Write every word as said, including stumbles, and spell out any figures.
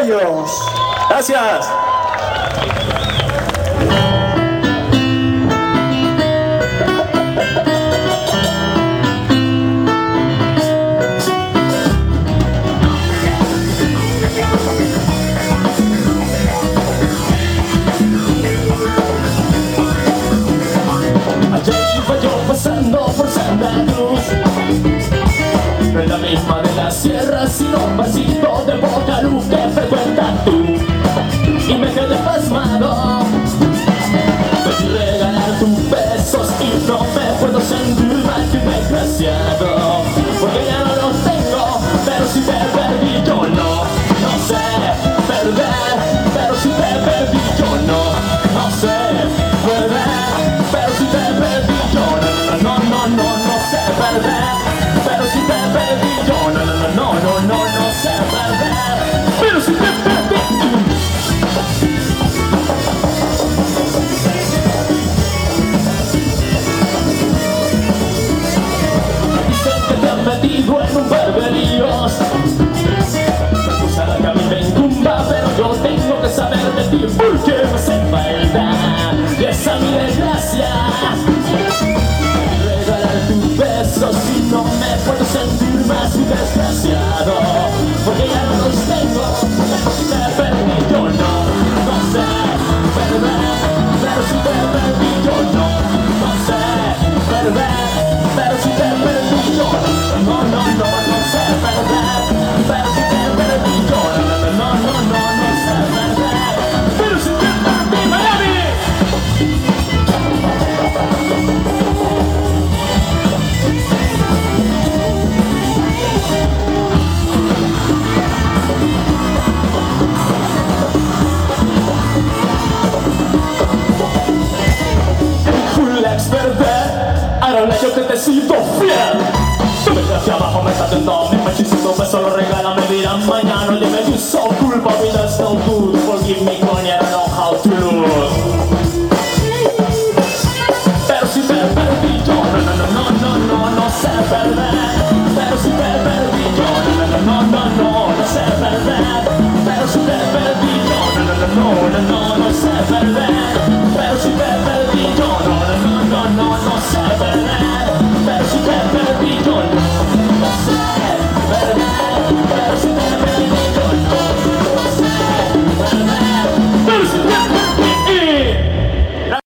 ellos. Gracias. Pasando por Santa Cruz, no es la misma de la sierra, sino un vasito de Bocalú que frecuentas tú. Y me quedé pasmado, pedí regalar tus besos y no me puedo sentir mal que desgraciado, porque ya no los tengo, pero si te perdí yo no, no sé perder, pero si te perdí yo no, no sé perder, pero si te perdí yo no. No, no, no, no sé perder, pero si te perdí yo no, no, no, no, no, no sé perder, pero si te perdí. Dicen que te han metido en un barberíos, cosa que a mí me incumba, pero yo tengo que saber de ti porque me hace falta y esa mi desgracia. Si no me puedo sentir más un desgraciado, porque ya no los tengo, pero si te perdí yo no, no sé perder, pero si te perdí yo no, no sé perder, pero si te perdí yo no, no, no, no sé perder, pero si te perdí yo no, no, no, no, no sé perder, pero si te perdí Miami. Ahora yo que te siento fiel. Tú me hacia abajo, me estás tentando, mi machisito me solo regala, me dirán mañana. Dime, you so cool, but me that's no good. Forgive me, honey, I don't know how to lose. Pero si te perdí yo, no, no, no, no, no, no, no sé perder.